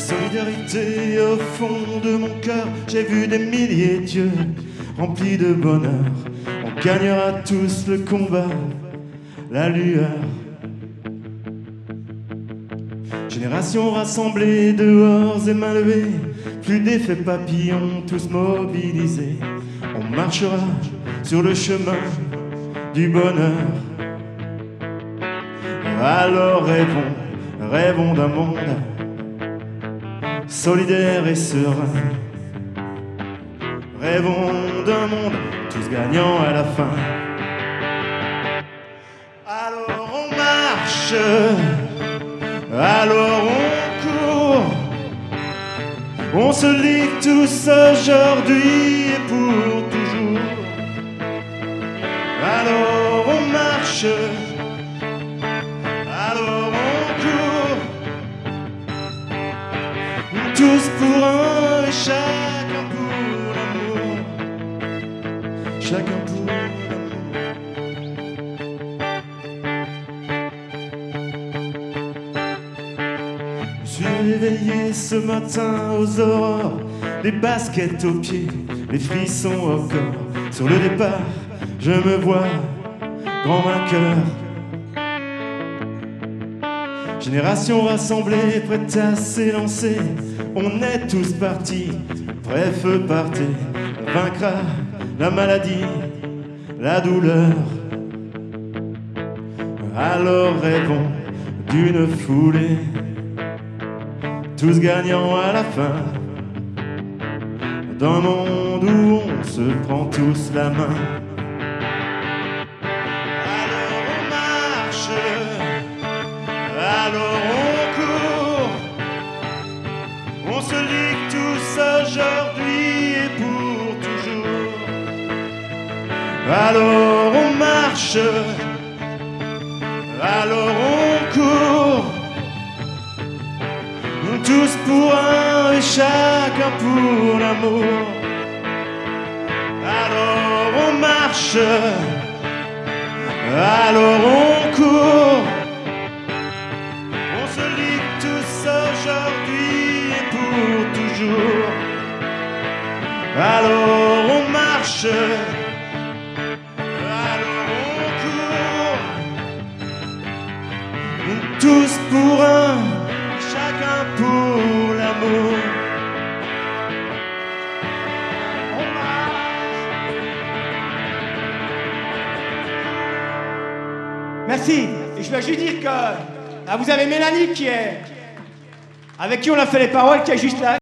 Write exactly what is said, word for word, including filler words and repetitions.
Solidarité au fond de mon cœur, j'ai vu des milliers d'yeux remplis de bonheur. On gagnera tous le combat, la lueur. Génération rassemblée dehors et main levée, plus d'effets papillons, tous mobilisés. On marchera sur le chemin du bonheur. Alors rêvons, rêvons d'un monde solidaire et serein. Rêvons d'un monde tous gagnants à la fin. Alors on marche, alors on court, on se lie tous aujourd'hui et pour toujours. Alors on marche, alors on court, tous pour un et chacun pour l'amour, chacun pour l'amour. Je suis réveillé ce matin aux aurores, les baskets aux pieds, les frissons au corps. Sur le départ, je me vois grand vainqueur. Génération rassemblée, prête à s'élancer, on est tous partis, prêts feu partez. On vaincra la maladie, la douleur. Alors rêvons d'une foulée, tous gagnants à la fin, d'un monde où on se prend tous la main. Alors on marche, alors on court, on se lie tous aujourd'hui et pour toujours. Alors on marche, alors on court, tous pour un et chacun pour l'amour. Alors on marche, alors on court, on se lie tous aujourd'hui et pour toujours. Alors on marche, alors on court, tous pour un, chacun pour l'amour. Merci. Et je veux juste dire que là, vous avez Mélanie qui est avec qui on a fait les paroles, qui est juste là.